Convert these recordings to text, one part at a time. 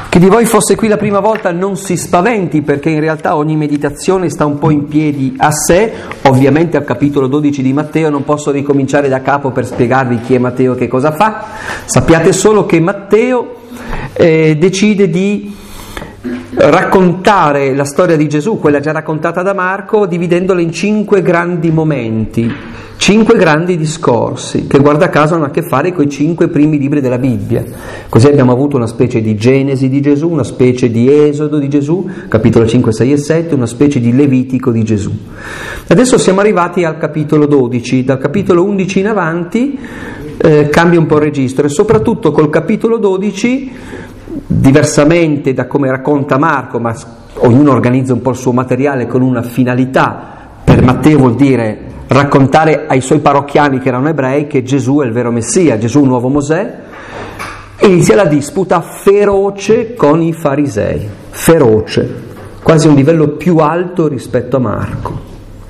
Chi di voi fosse qui la prima volta non si spaventi, perché in realtà ogni meditazione sta un po' in piedi a sé. Ovviamente al capitolo 12 di Matteo non posso ricominciare da capo per spiegarvi chi è Matteo e che cosa fa. Sappiate solo che Matteo decide di raccontare la storia di Gesù, quella già raccontata da Marco, dividendola in 5 grandi momenti, 5 grandi discorsi, che guarda caso hanno a che fare con i 5 primi libri della Bibbia. Così abbiamo avuto una specie di Genesi di Gesù, una specie di Esodo di Gesù, capitolo 5, 6 e 7, una specie di Levitico di Gesù. Adesso siamo arrivati al capitolo 12, dal capitolo 11 in avanti cambia un po' il registro, e soprattutto col capitolo 12, diversamente da come racconta Marco, ma ognuno organizza un po' il suo materiale con una finalità. Per Matteo vuol dire raccontare ai suoi parrocchiani, che erano ebrei, che Gesù è il vero Messia, Gesù è un nuovo Mosè. Inizia la disputa feroce con i farisei, feroce, quasi un livello più alto rispetto a Marco,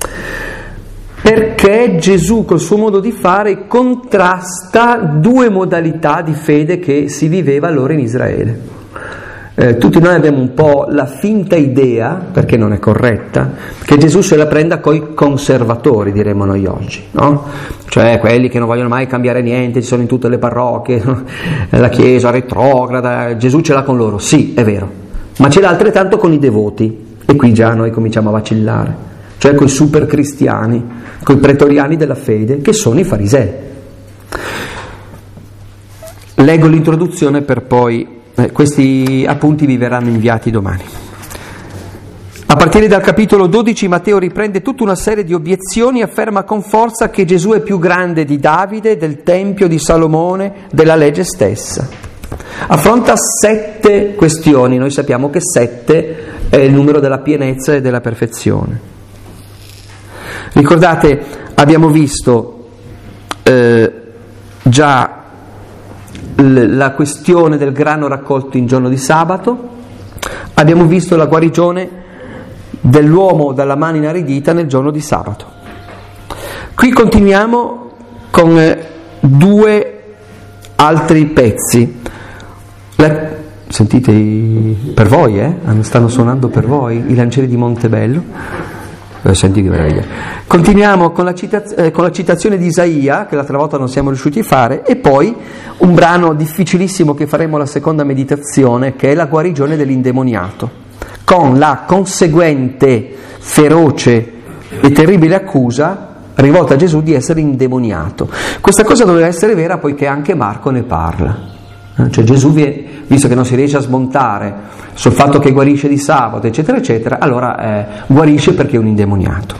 perché Gesù col suo modo di fare contrasta 2 modalità di fede che si viveva allora in Israele. Tutti noi abbiamo un po' la finta idea, perché non è corretta, che Gesù se la prenda coi conservatori, diremmo noi oggi, no? Cioè quelli che non vogliono mai cambiare niente, ci sono in tutte le parrocchie, la Chiesa retrograda, Gesù ce l'ha con loro, sì, è vero, ma ce l'ha altrettanto con i devoti, e qui già noi cominciamo a vacillare, cioè coi super cristiani, coi pretoriani della fede, che sono i farisei. Leggo l'introduzione per poi questi appunti vi verranno inviati domani. A partire dal capitolo 12 Matteo riprende tutta una serie di obiezioni e afferma con forza che Gesù è più grande di Davide, del Tempio, di Salomone, della legge stessa. Affronta 7 questioni, noi sappiamo che 7 è il numero della pienezza e della perfezione. Ricordate, abbiamo visto già la questione del grano raccolto in giorno di sabato, abbiamo visto la guarigione dell'uomo dalla mano inaridita nel giorno di sabato. Qui continuiamo con 2 altri pezzi. Sentite per voi, stanno suonando per voi i lancieri di Montebello. Senti che meraviglia. Continuiamo con la citazione di Isaia, che l'altra volta non siamo riusciti a fare, e poi un brano difficilissimo che faremo alla seconda meditazione, che è la guarigione dell'indemoniato, con la conseguente feroce e terribile accusa rivolta a Gesù di essere indemoniato. Questa cosa doveva essere vera poiché anche Marco ne parla. Cioè Gesù, visto che non si riesce a smontare sul fatto che guarisce di sabato, eccetera, eccetera, allora guarisce perché è un indemoniato.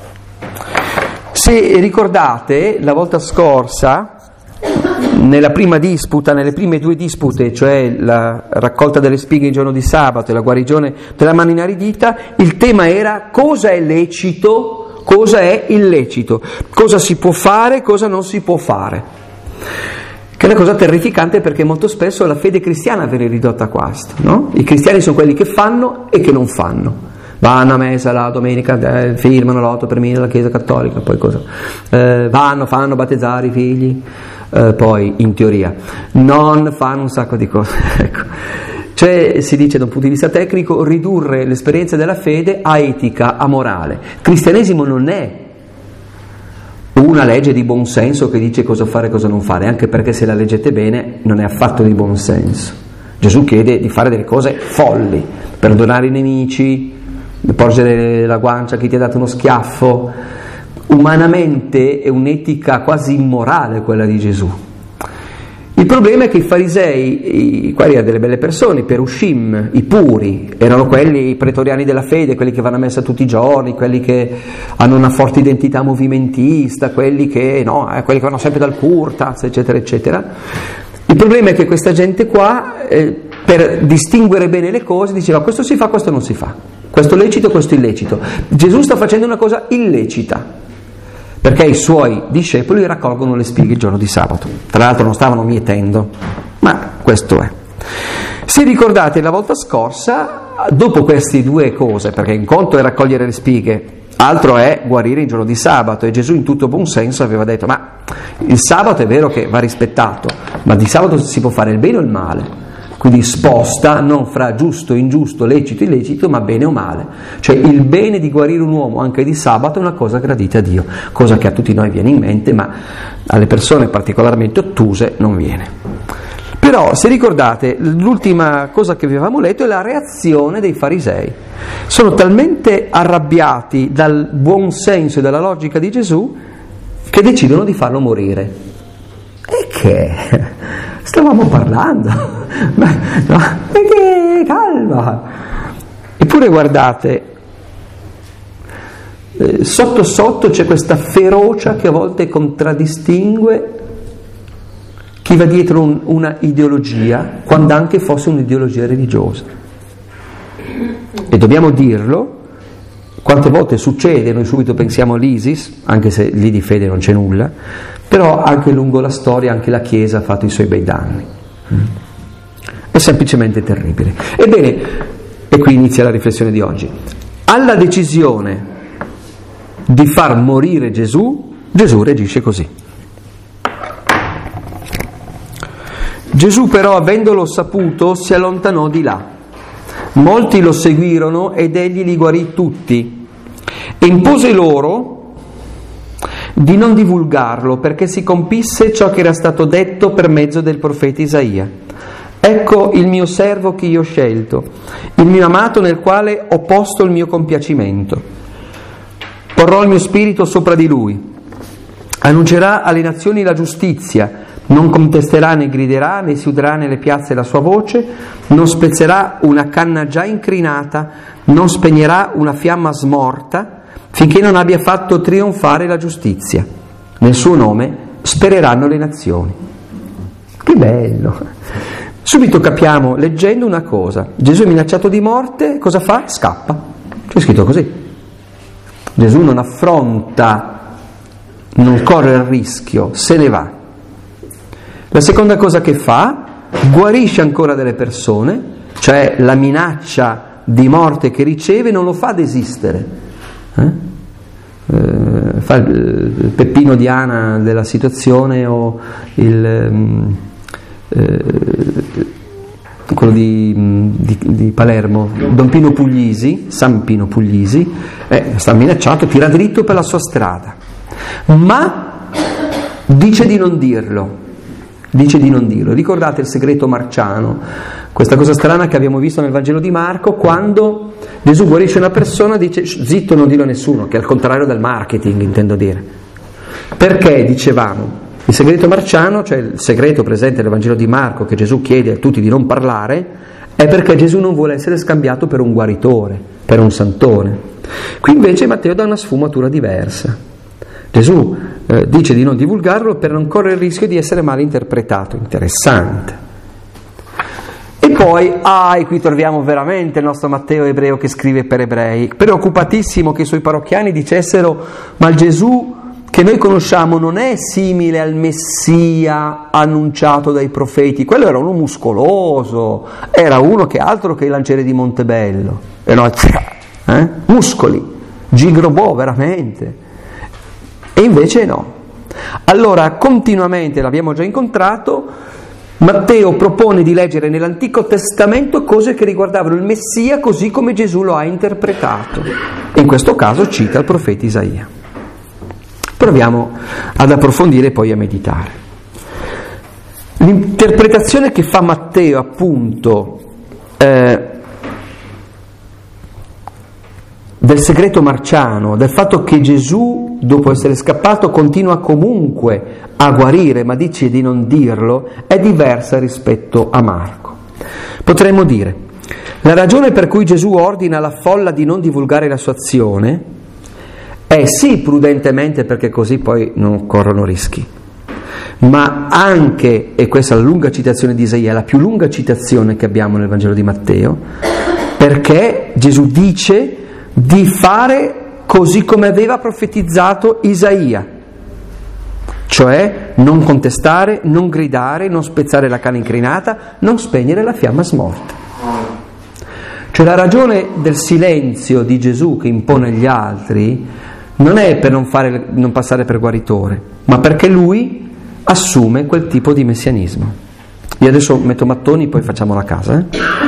Se ricordate, la volta scorsa, nella prima disputa, nelle prime 2 dispute, cioè la raccolta delle spighe il giorno di sabato e la guarigione della mano inaridita, il tema era cosa è lecito, cosa è illecito, cosa si può fare, cosa non si può fare. Che è una cosa terrificante, perché molto spesso la fede cristiana viene ridotta a questo, no? I cristiani sono quelli che fanno e che non fanno. Vanno a messa la domenica, firmano l'8 per 1000 alla Chiesa Cattolica, poi cosa? Fanno battezzare i figli, poi in teoria non fanno un sacco di cose. Ecco. Cioè, si dice da un punto di vista tecnico, ridurre l'esperienza della fede a etica, a morale. Il cristianesimo non è una legge di buon senso che dice cosa fare e cosa non fare, anche perché se la leggete bene non è affatto di buon senso. Gesù chiede di fare delle cose folli, perdonare i nemici, porgere la guancia a chi ti ha dato uno schiaffo. Umanamente è un'etica quasi immorale quella di Gesù. Il problema è che i farisei, i quali erano delle belle persone, i perushim, i puri, erano quelli i pretoriani della fede, quelli che vanno a messa tutti i giorni, quelli che hanno una forte identità movimentista, quelli che vanno sempre dal Kurtaz, eccetera, eccetera. Il problema è che questa gente qua, per distinguere bene le cose, diceva questo si fa, questo non si fa, questo lecito, questo illecito. Gesù sta facendo una cosa illecita, perché i suoi discepoli raccolgono le spighe il giorno di sabato. Tra l'altro non stavano mietendo, ma questo è. Se ricordate la volta scorsa, dopo queste 2 cose, perché un conto è raccogliere le spighe, altro è guarire il giorno di sabato, e Gesù in tutto buon senso aveva detto ma il sabato è vero che va rispettato, ma di sabato si può fare il bene o il male. quindi sposta non fra giusto, ingiusto, lecito, illecito, ma bene o male. Cioè il bene di guarire un uomo anche di sabato è una cosa gradita a Dio, cosa che a tutti noi viene in mente, ma alle persone particolarmente ottuse non viene. Però, se ricordate, l'ultima cosa che avevamo letto è la reazione dei farisei. Sono talmente arrabbiati dal buon senso e dalla logica di Gesù che decidono di farlo morire. E che? Stavamo parlando. Perché? Calma. Eppure guardate, sotto sotto c'è questa ferocia che a volte contraddistingue chi va dietro una ideologia, quando anche fosse un'ideologia religiosa. E dobbiamo dirlo, quante volte succede, noi subito pensiamo all'ISIS, anche se lì di fede non c'è nulla, però anche lungo la storia anche la Chiesa ha fatto i suoi bei danni. È semplicemente terribile. Ebbene, e qui inizia la riflessione di oggi, alla decisione di far morire Gesù, Gesù reagisce così. Gesù però, avendolo saputo, si allontanò di là. Molti lo seguirono ed egli li guarì tutti e impose loro di non divulgarlo, perché si compisse ciò che era stato detto per mezzo del profeta Isaia. Ecco il mio servo che io ho scelto, il mio amato nel quale ho posto il mio compiacimento. Porrò il mio spirito sopra di lui, annuncerà alle nazioni la giustizia, non contesterà né griderà né si udrà nelle piazze la sua voce, non spezzerà una canna già incrinata, non spegnerà una fiamma smorta, finché non abbia fatto trionfare la giustizia. Nel suo nome spereranno le nazioni. Che bello! Subito capiamo, leggendo, una cosa: Gesù è minacciato di morte, cosa fa? Scappa. C'è scritto così. Gesù non affronta, non corre il rischio, se ne va. La seconda cosa che fa, guarisce ancora delle persone, cioè la minaccia di morte che riceve non lo fa desistere. Fa il Peppino Diana della situazione, o quello di Palermo, Don Pino Puglisi, San Pino Puglisi, sta minacciato, tira dritto per la sua strada, ma dice di non dirlo. Ricordate il segreto marciano, questa cosa strana che abbiamo visto nel Vangelo di Marco, quando Gesù guarisce una persona, dice zitto, non dirlo a nessuno, che è al contrario del marketing, intendo dire. Perché, dicevamo, il segreto marciano, cioè il segreto presente nel Vangelo di Marco, che Gesù chiede a tutti di non parlare, è perché Gesù non vuole essere scambiato per un guaritore, per un santone. Qui invece Matteo dà una sfumatura diversa. Gesù dice di non divulgarlo per non correre il rischio di essere mal interpretato. Interessante. E poi, e qui troviamo veramente il nostro Matteo ebreo che scrive per ebrei, preoccupatissimo che i suoi parrocchiani dicessero: ma il Gesù che noi conosciamo non è simile al Messia annunciato dai profeti. Quello era uno muscoloso, era uno che altro che il lanciere di Montebello, muscoli, gigrobò veramente. E invece no. Allora, continuamente, l'abbiamo già incontrato, Matteo propone di leggere nell'Antico Testamento cose che riguardavano il Messia così come Gesù lo ha interpretato. E in questo caso cita il profeta Isaia. Proviamo ad approfondire e poi a meditare. L'interpretazione che fa Matteo, appunto, del segreto marciano, del fatto che Gesù, dopo essere scappato, continua comunque a guarire, ma dice di non dirlo, è diversa rispetto a Marco. Potremmo dire, la ragione per cui Gesù ordina alla folla di non divulgare la sua azione è sì prudentemente, perché così poi non corrono rischi, ma anche, e questa è la lunga citazione di Isaia, la più lunga citazione che abbiamo nel Vangelo di Matteo, perché Gesù dice di fare così come aveva profetizzato Isaia, cioè non contestare, non gridare, non spezzare la canna incrinata, non spegnere la fiamma smorta. Cioè la ragione del silenzio di Gesù che impone agli altri non è per non passare per guaritore, ma perché lui assume quel tipo di messianismo. Io adesso metto mattoni, poi facciamo la casa.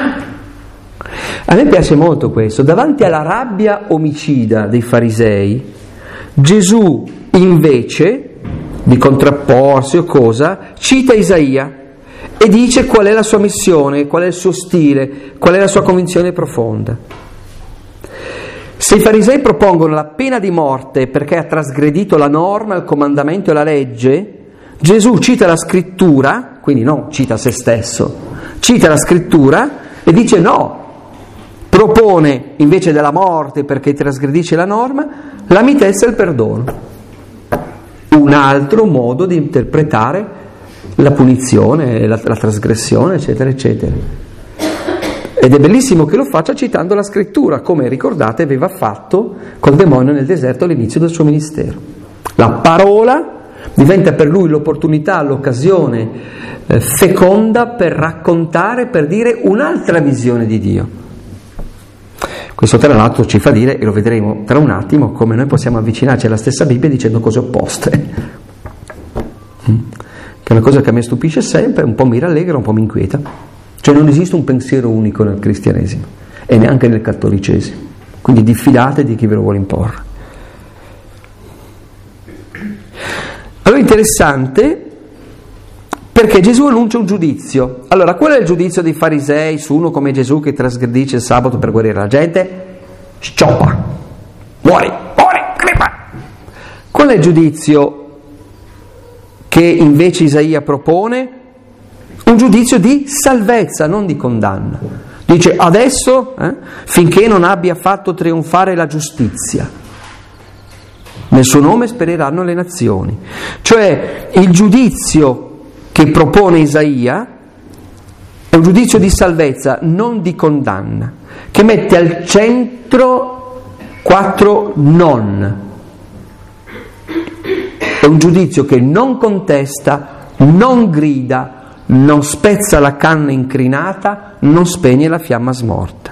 A me piace molto questo. Davanti alla rabbia omicida dei farisei, Gesù invece di contrapporsi o cosa, cita Isaia e dice qual è la sua missione, qual è il suo stile, qual è la sua convinzione profonda. Se i farisei propongono la pena di morte perché ha trasgredito la norma, il comandamento e la legge, Gesù cita la scrittura, quindi non cita se stesso, cita la scrittura e dice no, propone invece della morte perché trasgredisce la norma la mitezza e il perdono. Un altro modo di interpretare la punizione, la trasgressione, eccetera, eccetera. Ed è bellissimo che lo faccia citando la scrittura, come ricordate aveva fatto col demonio nel deserto all'inizio del suo ministero. La parola diventa per lui l'opportunità, l'occasione feconda per raccontare, per dire un'altra visione di Dio. Questo tra l'altro ci fa dire, e lo vedremo tra un attimo, come noi possiamo avvicinarci alla stessa Bibbia dicendo cose opposte. Che è una cosa che a me stupisce sempre, un po' mi rallegra, un po' mi inquieta. Cioè non esiste un pensiero unico nel cristianesimo e neanche nel cattolicesimo. Quindi diffidate di chi ve lo vuole imporre. Allora interessante perché Gesù annuncia un giudizio. Allora, qual è il giudizio dei farisei su uno come Gesù che trasgredisce il sabato per guarire la gente? Scioppa, muori, crepa. Qual è il giudizio che invece Isaia propone? Un giudizio di salvezza, non di condanna. Dice adesso, finché non abbia fatto trionfare la giustizia, nel suo nome spereranno le nazioni. Cioè il giudizio che propone Isaia è un giudizio di salvezza, non di condanna, che mette al centro 4 non. È un giudizio che non contesta, non grida, non spezza la canna incrinata, non spegne la fiamma smorta.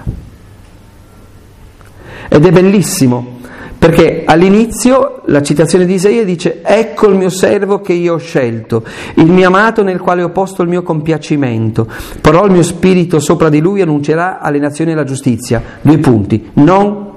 Ed è bellissimo, perché all'inizio la citazione di Isaia dice: ecco il mio servo che io ho scelto, il mio amato nel quale ho posto il mio compiacimento, porrò il mio spirito sopra di lui e annuncerà alle nazioni la giustizia. 2 punti, non.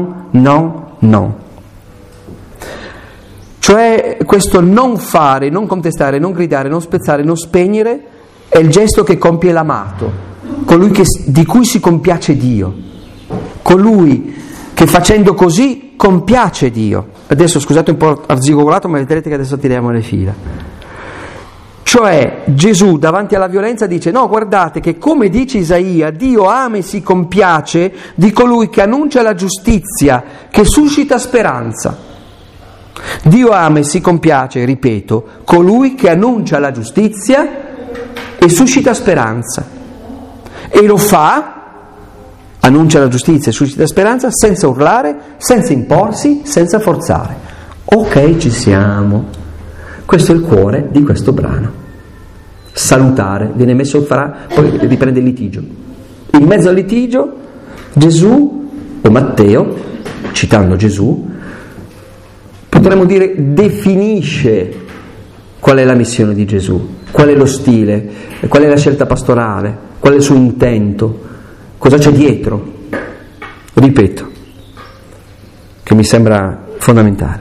Cioè questo non fare, non contestare, non gridare, non spezzare, non spegnere è il gesto che compie l'amato, colui di cui si compiace Dio, colui che facendo così compiace Dio. Adesso scusate un po' arzigogolato, ma vedrete che adesso tiriamo le fila. Cioè Gesù davanti alla violenza dice: no, guardate che come dice Isaia, Dio ama e si compiace di colui che annuncia la giustizia, che suscita speranza. Dio ama e si compiace, ripeto, colui che annuncia la giustizia e suscita speranza. E lo fa, annuncia la giustizia e suscita speranza, senza urlare, senza imporsi, senza forzare. Ok, ci siamo. Questo è il cuore di questo brano. Salutare, viene messo poi riprende il litigio. In mezzo al litigio Gesù, o Matteo, citando Gesù, potremmo dire definisce qual è la missione di Gesù, qual è lo stile, qual è la scelta pastorale, qual è il suo intento, cosa c'è dietro. Ripeto, che mi sembra fondamentale.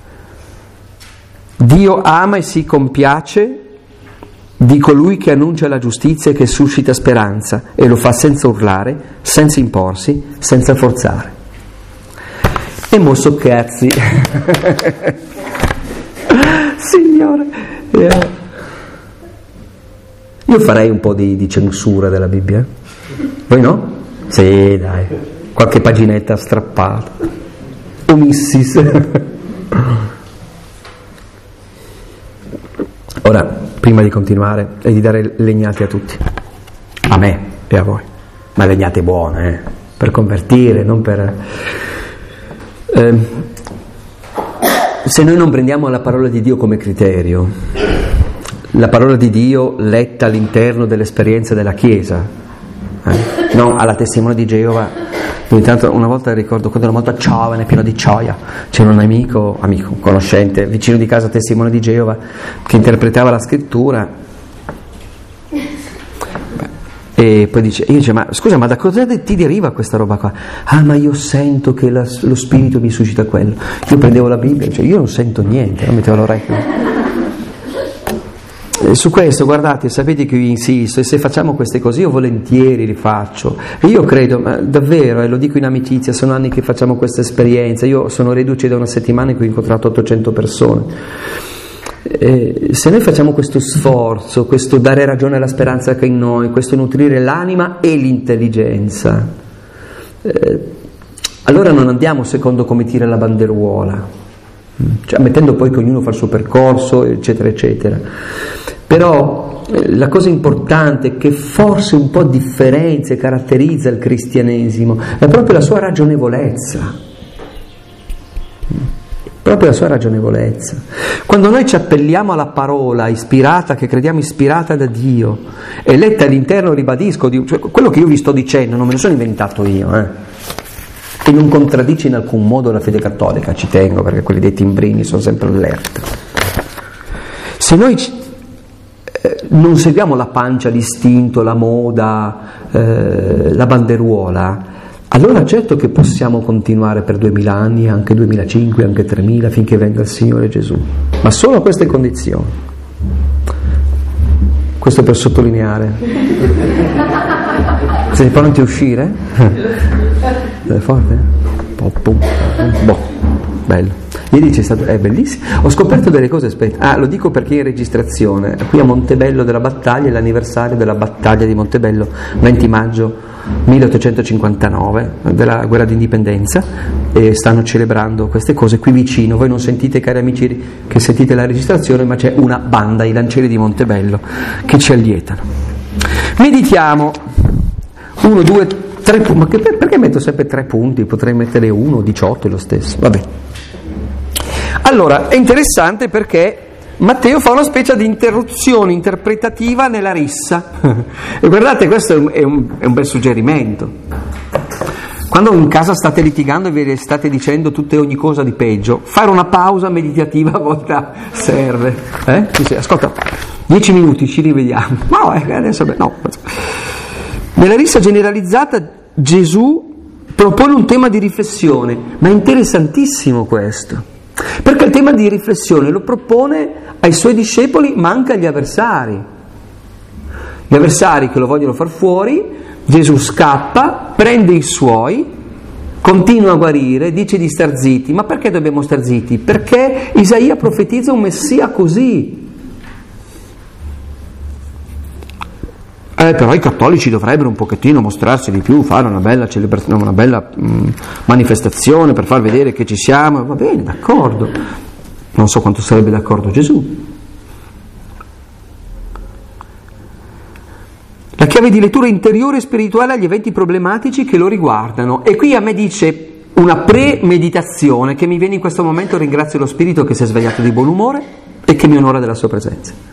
Dio ama e si compiace di colui che annuncia la giustizia e che suscita speranza, e lo fa senza urlare, senza imporsi, senza forzare. E mosso cazzi. Signore, io farei un po' di censura della Bibbia. Voi no? Sì, dai, qualche paginetta strappata. Omissis. Ora, prima di continuare e di dare legnate a tutti, a me e a voi, ma legnate buone, per convertire, non per... se noi non prendiamo la parola di Dio come criterio, la parola di Dio letta all'interno dell'esperienza della Chiesa, non alla testimone di Geova. Intanto una volta ricordo quando ero molto giovane, pieno di gioia, c'era un amico, conoscente, vicino di casa, testimone di Geova, che interpretava la scrittura E poi io dice, ma scusa, ma da cosa ti deriva questa roba qua? Ah, ma io sento che lo spirito mi suscita quello. Io prendevo la Bibbia, cioè io non sento niente, non mettevo l'orecchio. Su questo, guardate, sapete che io insisto, e se facciamo queste cose io volentieri li faccio. E io credo, ma davvero, lo dico in amicizia, sono anni che facciamo questa esperienza. Io sono reduce da una settimana in cui ho incontrato 800 persone. Se noi facciamo questo sforzo, questo dare ragione alla speranza che è in noi, questo nutrire l'anima e l'intelligenza, allora non andiamo secondo come tira la banderuola, cioè mettendo poi che ognuno fa il suo percorso, eccetera eccetera. Però la cosa importante che forse un po' differenzia e caratterizza il cristianesimo è proprio la sua ragionevolezza. Proprio la sua ragionevolezza. Quando noi ci appelliamo alla parola ispirata, che crediamo ispirata da Dio, e letta all'interno, ribadisco, cioè quello che io vi sto dicendo non me lo sono inventato io, e non contraddice in alcun modo la fede cattolica, ci tengo, perché quelli dei timbrini sono sempre allerta. Se noi non seguiamo la pancia, l'istinto, la moda, la banderuola, allora certo che possiamo continuare per 2000 anni, anche 2005, anche 3000, finché venga il Signore Gesù, ma solo a queste condizioni. Questo per sottolineare. Siete pronti a uscire? È forte? Boh, bello. Ieri c'è stato, è bellissimo. Ho scoperto delle cose, aspetta. Lo dico perché in registrazione. Qui a Montebello della Battaglia è l'anniversario della battaglia di Montebello, 20 maggio 1859, della guerra d'indipendenza, e stanno celebrando queste cose qui vicino. Voi non sentite, cari amici che sentite la registrazione, ma c'è una banda, i lancieri di Montebello, che ci allietano. Meditiamo 1, 2, 3 punti. Ma perché metto sempre 3 punti? Potrei mettere 1, 18 è lo stesso. Vabbè. Allora, è interessante perché Matteo fa una specie di interruzione interpretativa nella rissa. E guardate, questo è un bel suggerimento. Quando in casa state litigando e vi state dicendo tutte e ogni cosa di peggio, fare una pausa meditativa a volte serve. Ascolta, 10 minuti, ci rivediamo. No, adesso no. Nella rissa generalizzata Gesù propone un tema di riflessione, ma è interessantissimo questo. Perché il tema di riflessione lo propone ai suoi discepoli, ma anche agli avversari. Gli avversari che lo vogliono far fuori, Gesù scappa, prende i suoi, continua a guarire, dice di star zitti. Ma perché dobbiamo star zitti? Perché Isaia profetizza un Messia così. Però i cattolici dovrebbero un pochettino mostrarsi di più, fare una bella celebrazione, una bella manifestazione per far vedere che ci siamo. Va bene, d'accordo. Non so quanto sarebbe d'accordo Gesù. La chiave di lettura interiore e spirituale agli eventi problematici che lo riguardano. E qui a me dice una pre-meditazione che mi viene in questo momento. Ringrazio lo Spirito che si è svegliato di buon umore e che mi onora della sua presenza.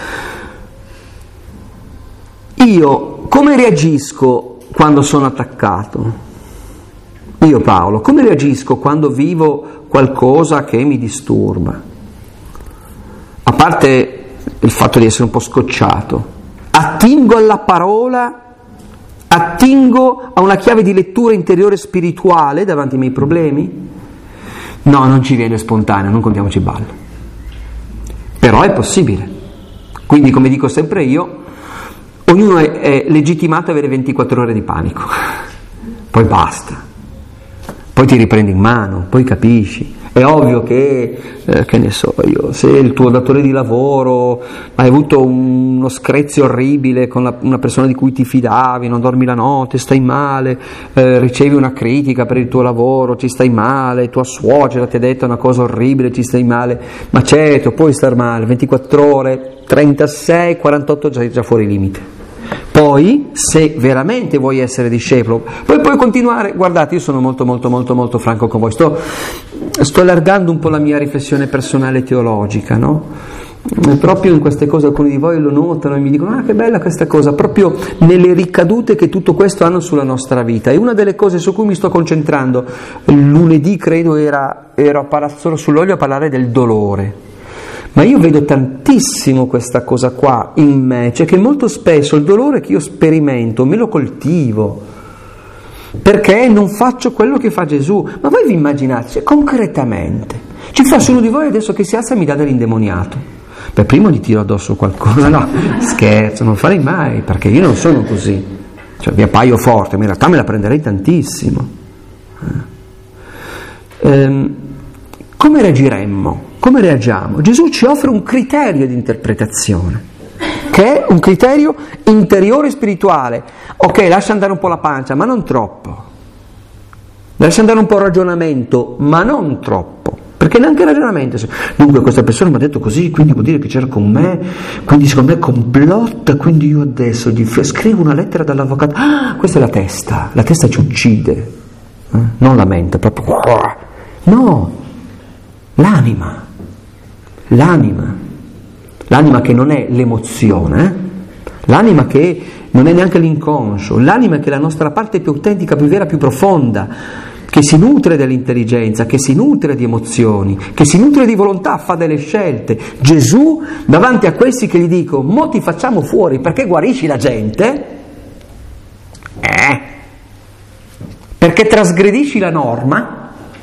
Io come reagisco quando sono attaccato? Io Paolo, come reagisco quando vivo qualcosa che mi disturba? A parte il fatto di essere un po' scocciato, attingo alla parola, attingo a una chiave di lettura interiore spirituale davanti ai miei problemi? No, non ci viene spontaneo, non contiamoci ballo. Però è possibile. Quindi, come dico sempre io, ognuno è legittimato ad avere 24 ore di panico, poi basta, poi ti riprendi in mano, poi capisci. È ovvio che ne so io, se il tuo datore di lavoro hai avuto uno screzio orribile con una persona di cui ti fidavi, non dormi la notte, stai male, ricevi una critica per il tuo lavoro, ci stai male, tua suocera ti ha detto una cosa orribile, ci stai male, ma certo, puoi star male, 24 ore, 36, 48 già fuori limite. Poi, se veramente vuoi essere discepolo, poi puoi continuare. Guardate, io sono molto franco con voi, sto allargando un po' la mia riflessione personale teologica, no? E proprio in queste cose alcuni di voi lo notano e mi dicono: ah, che bella questa cosa, proprio nelle ricadute che tutto questo hanno sulla nostra vita. E una delle cose su cui mi sto concentrando, lunedì credo ero a Palazzolo sull'Olio a parlare del dolore. Ma io vedo tantissimo questa cosa qua in me, cioè che molto spesso il dolore che io sperimento me lo coltivo, perché non faccio quello che fa Gesù. Ma voi vi immaginate, cioè, concretamente, ci fosse uno di voi adesso che si alza e mi dà dell'indemoniato? Per primo gli tiro addosso qualcosa, no, scherzo, non farei mai, perché io non sono così, cioè vi appaio forte, ma in realtà me la prenderei tantissimo. Come reagiremmo? Come reagiamo? Gesù ci offre un criterio di interpretazione, che è un criterio interiore e spirituale. Ok, lascia andare un po' la pancia, ma non troppo. Lascia andare un po' il ragionamento, ma non troppo. Perché neanche il ragionamento. Dunque questa persona mi ha detto così, quindi vuol dire che c'era con me, quindi secondo me complotta, quindi io adesso gli scrivo una lettera dall'avvocato. Ah, questa è la testa ci uccide, non la mente, proprio. No, l'anima che non è l'emozione, l'anima che non è neanche l'inconscio, l'anima che è la nostra parte più autentica, più vera, più profonda, che si nutre dell'intelligenza, che si nutre di emozioni, che si nutre di volontà, fa delle scelte. Gesù, davanti a questi che gli dico, mo ti facciamo fuori perché guarisci la gente, perché trasgredisci la norma,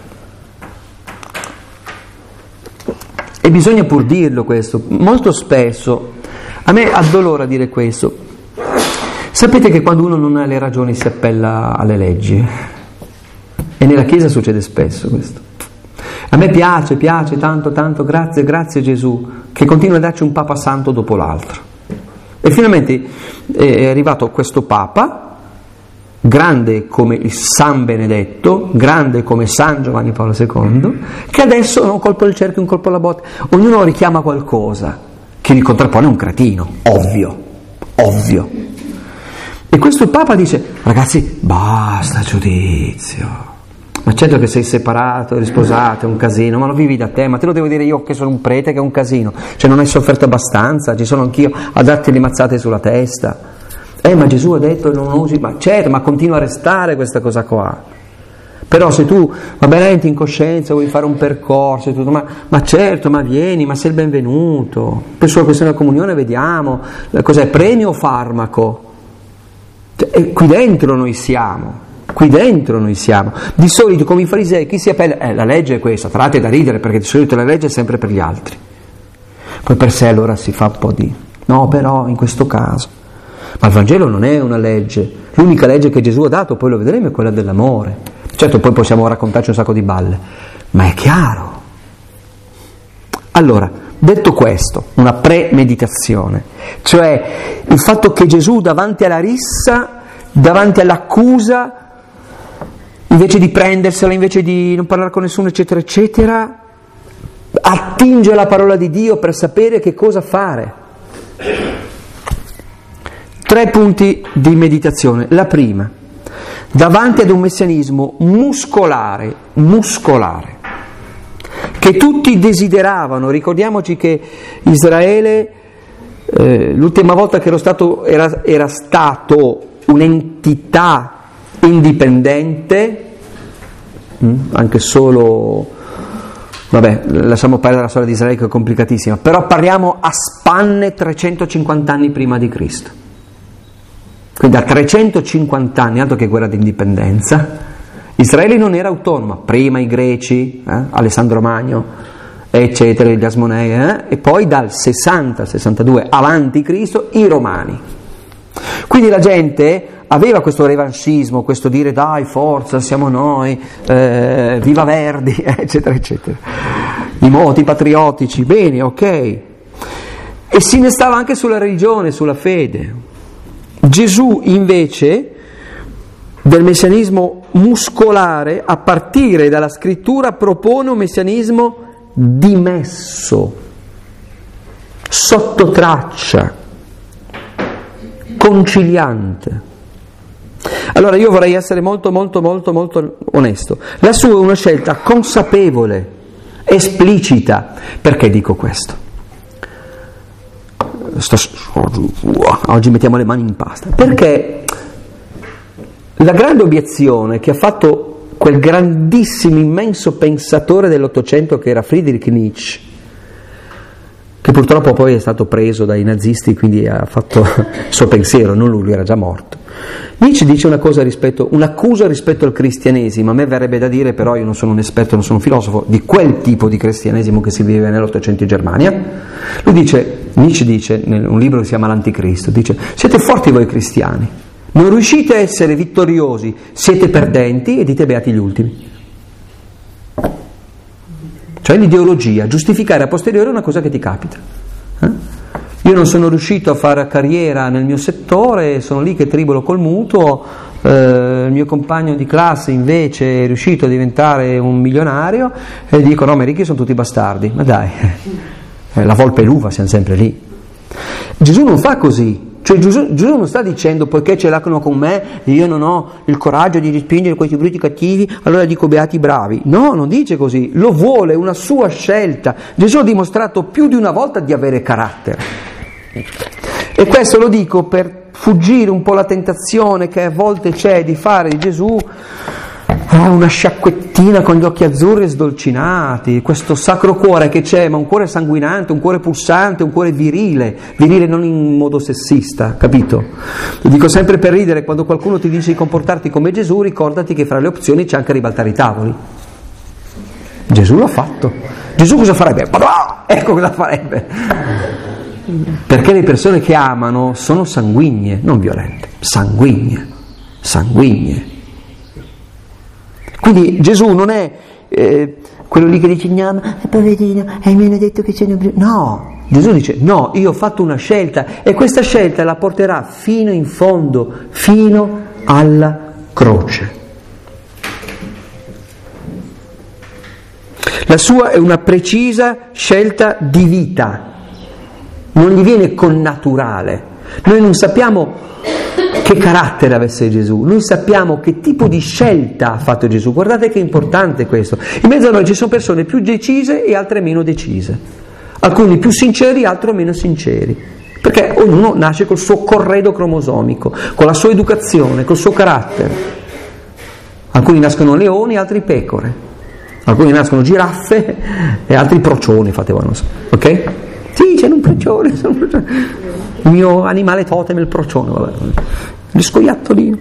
e bisogna pur dirlo questo, molto spesso, a me addolora dire questo, sapete che quando uno non ha le ragioni si appella alle leggi, e nella Chiesa succede spesso questo. A me piace tanto, grazie Gesù, che continua a darci un Papa Santo dopo l'altro. E finalmente è arrivato questo Papa, grande come il San Benedetto, grande come San Giovanni Paolo II, che adesso un colpo al cerchio, un colpo alla botta, ognuno richiama qualcosa che gli contrappone un cretino, ovvio. E questo Papa dice, ragazzi, basta giudizio, ma certo che sei separato, risposato, è un casino, ma lo vivi da te, ma te lo devo dire io che sono un prete che è un casino, cioè non hai sofferto abbastanza, ci sono anch'io a darti le mazzate sulla testa. Ma Gesù ha detto non usi, ma certo, ma continua a restare questa cosa qua. Però se tu, va bene, entri in coscienza, vuoi fare un percorso e tutto, ma certo, ma vieni, ma sei il benvenuto. Per sulla questione della comunione vediamo, cos'è, premio o farmaco? Qui dentro noi siamo. Di solito come i farisei chi si appella? La legge è questa, tratte da ridere perché di solito la legge è sempre per gli altri. Poi per sé allora si fa un po' di... No, però in questo caso... Ma il Vangelo non è una legge, l'unica legge che Gesù ha dato, poi lo vedremo, è quella dell'amore. Certo, poi possiamo raccontarci un sacco di balle, ma è chiaro. Allora, detto questo, una premeditazione, cioè il fatto che Gesù davanti alla rissa, davanti all'accusa, invece di prendersela, invece di non parlare con nessuno, eccetera, eccetera, attinge alla parola di Dio per sapere che cosa fare. 3 punti di meditazione. La prima, davanti ad un messianismo muscolare, che tutti desideravano. Ricordiamoci che Israele, l'ultima volta che era stato un'entità indipendente, anche solo, vabbè, lasciamo perdere la storia di Israele che è complicatissima, però parliamo a spanne 350 anni prima di Cristo. Quindi da 350 anni, altro che guerra di indipendenza, Israele non era autonoma, prima i greci, Alessandro Magno, eccetera, gli Asmonei, e poi dal 60-62 avanti Cristo i Romani. Quindi la gente aveva questo revanchismo, questo dire dai forza, siamo noi, viva Verdi, eccetera, eccetera. I moti patriottici, bene, ok. E si innestava anche sulla religione, sulla fede. Gesù invece del messianismo muscolare, a partire dalla scrittura, propone un messianismo dimesso, sotto traccia, conciliante. Allora io vorrei essere molto onesto. La sua è una scelta consapevole, esplicita. Perché dico questo? Oggi mettiamo le mani in pasta, perché la grande obiezione che ha fatto quel grandissimo, immenso pensatore dell'Ottocento che era Friedrich Nietzsche, che purtroppo poi è stato preso dai nazisti, quindi ha fatto il suo pensiero, non lui era già morto. Nietzsche dice un'accusa rispetto al cristianesimo. A me verrebbe da dire, però io non sono un esperto, non sono un filosofo, di quel tipo di cristianesimo che si vive nell'Ottocento in Germania. Nietzsche dice, in un libro che si chiama L'Anticristo, dice: siete forti voi cristiani, non riuscite a essere vittoriosi, siete perdenti e dite beati gli ultimi. Cioè l'ideologia, giustificare a posteriori una cosa che ti capita. Io non sono riuscito a fare carriera nel mio settore, sono lì che tribolo col mutuo, il mio compagno di classe invece è riuscito a diventare un milionario, e dico: no, ma i ricchi sono tutti bastardi. Ma dai, la volpe e l'uva, siamo sempre lì. Gesù non fa così. Cioè Gesù non sta dicendo: poiché ce l'hanno con me, io non ho il coraggio di respingere questi brutti cattivi, allora dico beati i bravi. No, non dice così, lo vuole, una sua scelta. Gesù ha dimostrato più di una volta di avere carattere. E questo lo dico per fuggire un po' la tentazione che a volte c'è di fare di Gesù una sciacquettina con gli occhi azzurri e sdolcinati, questo sacro cuore che c'è, ma un cuore sanguinante, un cuore pulsante, un cuore virile non in modo sessista, capito? Lo dico sempre per ridere: quando qualcuno ti dice di comportarti come Gesù, ricordati che fra le opzioni c'è anche ribaltare i tavoli. Gesù l'ha fatto. Gesù cosa farebbe? Ecco cosa farebbe. Perché le persone che amano sono sanguigne, non violente, sanguigne. Quindi Gesù non è quello lì che dice: no, ma poverino, mi hanno detto che c'è un... No, Gesù dice: no, io ho fatto una scelta e questa scelta la porterà fino in fondo, fino alla croce. La sua è una precisa scelta di vita, non gli viene connaturale. Noi non sappiamo che carattere avesse Gesù, noi sappiamo che tipo di scelta ha fatto Gesù. Guardate che importante questo. In mezzo a noi ci sono persone più decise e altre meno decise, alcuni più sinceri, altri meno sinceri, perché ognuno nasce col suo corredo cromosomico, con la sua educazione, col suo carattere. Alcuni nascono leoni, altri pecore, alcuni nascono giraffe e altri procioni, fate voi, non so, ok? Sì, c'è un procione, il mio animale totem è il procione, vabbè. Gli scoiattolino.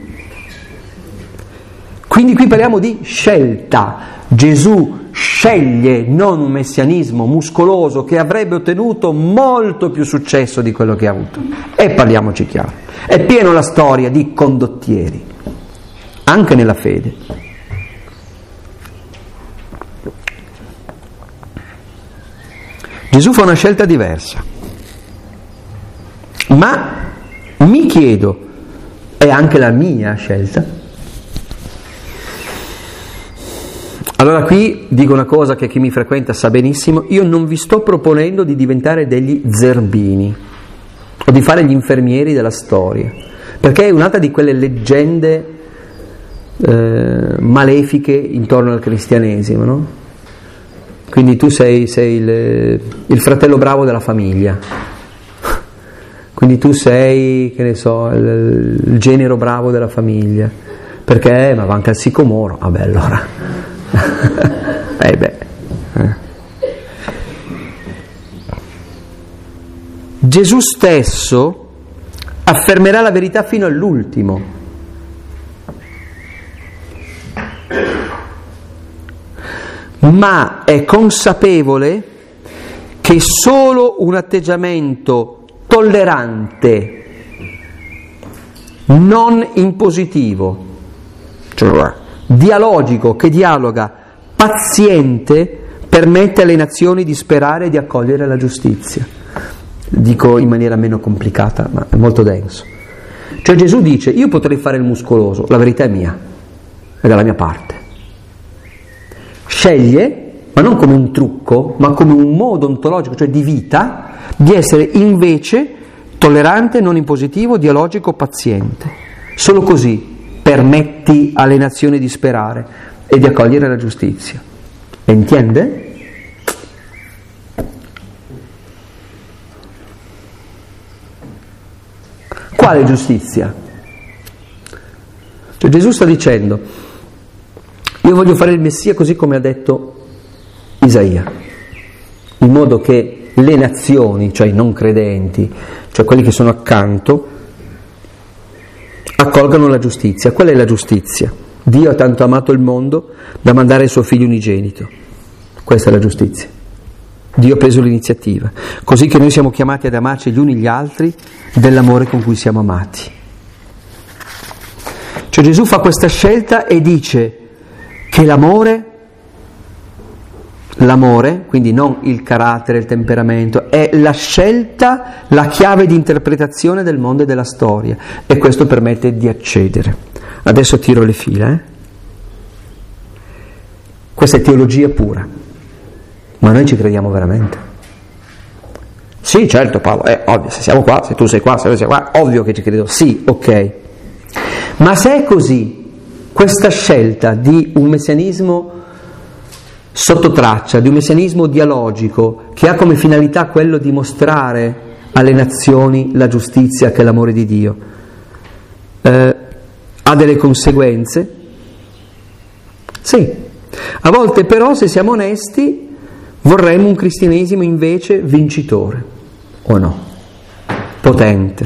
Quindi qui parliamo di scelta. Gesù sceglie, non un messianismo muscoloso che avrebbe ottenuto molto più successo di quello che ha avuto. E parliamoci chiaro, è pieno la storia di condottieri, anche nella fede. Gesù fa una scelta diversa, ma mi chiedo, è anche la mia scelta? Allora qui dico una cosa che chi mi frequenta sa benissimo: io non vi sto proponendo di diventare degli zerbini o di fare gli infermieri della storia, perché è un'altra di quelle leggende malefiche intorno al cristianesimo, no? Quindi tu sei il fratello bravo della famiglia, quindi tu sei, che ne so, il genero bravo della famiglia, perché ma manca il sicomoro, vabbè allora Gesù stesso affermerà la verità fino all'ultimo. Ma è consapevole che solo un atteggiamento tollerante, non impositivo, cioè dialogico, che dialoga, paziente, permette alle nazioni di sperare e di accogliere la giustizia. Dico in maniera meno complicata, ma è molto denso. Cioè Gesù dice: io potrei fare il muscoloso, la verità è mia, è dalla mia parte. Sceglie, ma non come un trucco, ma come un modo ontologico, cioè di vita, di essere invece tollerante, non impositivo, dialogico, paziente. Solo così permetti alle nazioni di sperare e di accogliere la giustizia. Entiende? Quale giustizia? Cioè Gesù sta dicendo: io voglio fare il Messia così come ha detto Isaia, in modo che le nazioni, cioè i non credenti, cioè quelli che sono accanto, accolgano la giustizia. Qual è la giustizia? Dio ha tanto amato il mondo da mandare il suo figlio unigenito. Questa è la giustizia. Dio ha preso l'iniziativa, così che noi siamo chiamati ad amarci gli uni gli altri dell'amore con cui siamo amati. Cioè Gesù fa questa scelta e dice che l'amore, quindi non il carattere, il temperamento, è la scelta, la chiave di interpretazione del mondo e della storia, e questo permette di accedere. Adesso tiro le fila. Questa è teologia pura, ma noi ci crediamo veramente? Sì, certo Paolo, è ovvio, se siamo qua, se tu sei qua, se noi siamo qua, ovvio che ci credo, sì, ok. Ma se è così, questa scelta di un messianismo sotto traccia, di un messianismo dialogico, che ha come finalità quello di mostrare alle nazioni la giustizia che è l'amore di Dio, ha delle conseguenze? Sì. A volte però, se siamo onesti, vorremmo un cristianesimo invece vincitore, o no? Potente,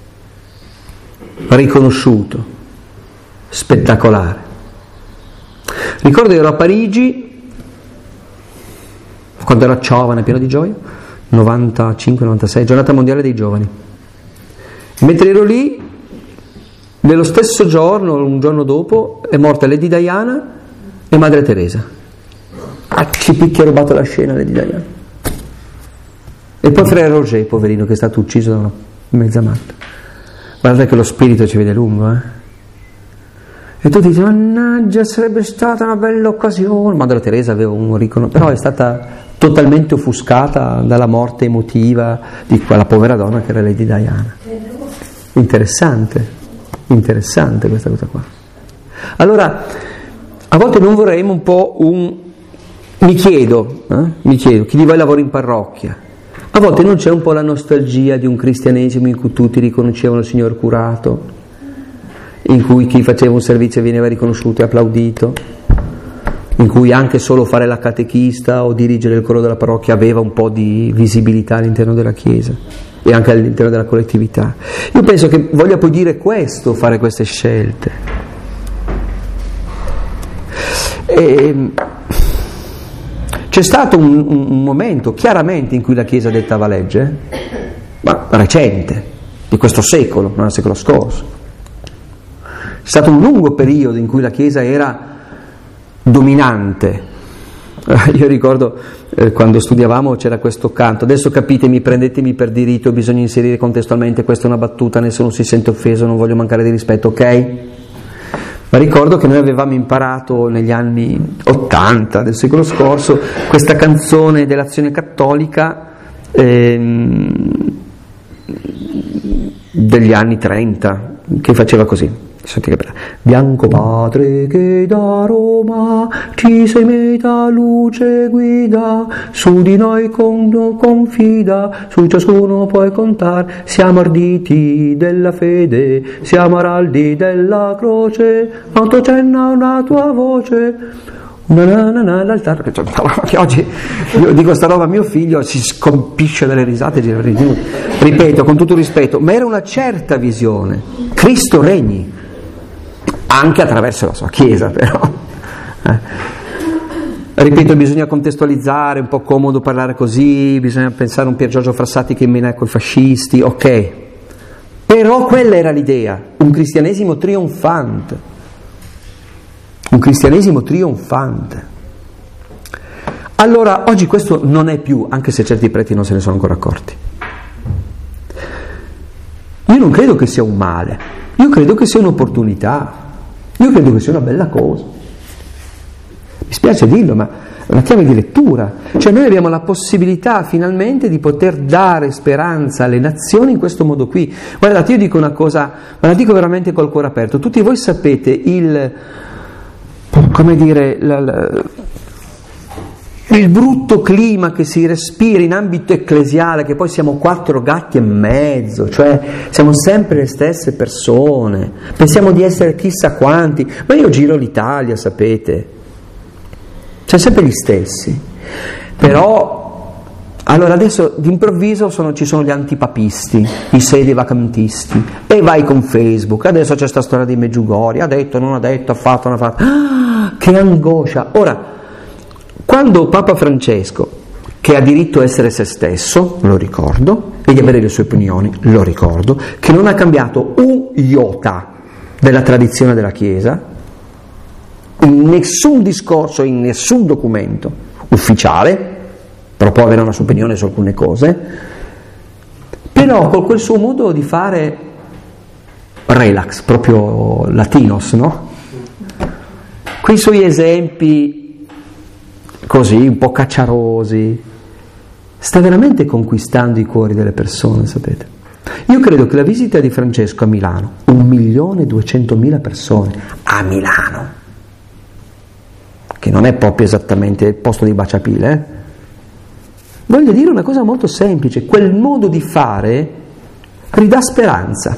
riconosciuto, spettacolare. Ricordo ero a Parigi, quando ero giovane, pieno di gioia, 95-96, giornata mondiale dei giovani. Mentre ero lì, nello stesso giorno, un giorno dopo, è morta Lady Diana e Madre Teresa. Ci picchia rubato la scena Lady Diana. E poi Frère Roger, poverino, che è stato ucciso da una mezza matta. Guardate che lo spirito ci vede lungo, E tu dici, mannaggia, sarebbe stata una bella occasione. Madre Teresa aveva un riconoscimento, però è stata totalmente offuscata dalla morte emotiva di quella povera donna che era Lady Diana. Interessante questa cosa qua. Allora, a volte non vorremmo un po' mi chiedo, chi di voi lavora in parrocchia, a volte non c'è un po' la nostalgia di un cristianesimo in cui tutti riconoscevano il Signor curato, in cui chi faceva un servizio veniva riconosciuto e applaudito, in cui anche solo fare la catechista o dirigere il coro della parrocchia aveva un po' di visibilità all'interno della Chiesa e anche all'interno della collettività. Io penso che voglia poi dire questo, fare queste scelte. C'è stato un momento chiaramente in cui la Chiesa dettava legge, ma recente, di questo secolo, non del secolo scorso. C'è stato un lungo periodo in cui la Chiesa era dominante. Io ricordo quando studiavamo c'era questo canto, adesso capitemi, prendetemi per diritto, bisogna inserire contestualmente, questa è una battuta, nessuno si sente offeso, non voglio mancare di rispetto, ok? Ma ricordo che noi avevamo imparato negli anni 80 del secolo scorso questa canzone dell'Azione Cattolica degli anni 30 che faceva così. Senti che bella. Bianco padre che da Roma ci sei meta luce guida, su di noi confida, su ciascuno puoi contare, siamo arditi della fede, siamo araldi della croce, autocenna una tua voce, l'altare, che oggi io dico sta roba a mio figlio, si scompisce dalle risate, ripeto con tutto rispetto, ma era una certa visione, Cristo regni, anche attraverso la sua Chiesa però. Ripeto, bisogna contestualizzare, è un po' comodo parlare così, bisogna pensare a un Pier Giorgio Frassati che mena con i fascisti, ok, però quella era l'idea, un cristianesimo trionfante, Allora oggi questo non è più, anche se certi preti non se ne sono ancora accorti. Io non credo che sia un male, io credo che sia un'opportunità, io credo che sia una bella cosa. Mi spiace dirlo, ma è una chiave di lettura. Cioè noi abbiamo la possibilità finalmente di poter dare speranza alle nazioni in questo modo qui. Guardate, io dico una cosa, ma la dico veramente col cuore aperto. Tutti voi sapete il brutto clima che si respira in ambito ecclesiale, che poi siamo 4 gatti e mezzo, cioè siamo sempre le stesse persone, pensiamo di essere chissà quanti, ma io giro l'Italia, sapete, siamo sempre gli stessi, però Allora adesso d'improvviso ci sono gli antipapisti, i sedi-vacantisti, e vai con Facebook, adesso c'è questa storia di Meggiugorje, ha detto, non ha detto, ha fatto, non ha fatto, che angoscia! Ora, quando Papa Francesco, che ha diritto a essere se stesso, lo ricordo, e di avere le sue opinioni, lo ricordo, che non ha cambiato un iota della tradizione della Chiesa, in nessun discorso, in nessun documento ufficiale, però può avere una sua opinione su alcune cose, però con quel suo modo di fare relax, proprio latinos, no? Quei suoi esempi così, un po' cacciarosi, sta veramente conquistando i cuori delle persone, sapete? Io credo che la visita di Francesco a Milano, 1.200.000 persone a Milano, che non è proprio esattamente il posto di baciapile, voglio dire una cosa molto semplice: quel modo di fare ridà speranza.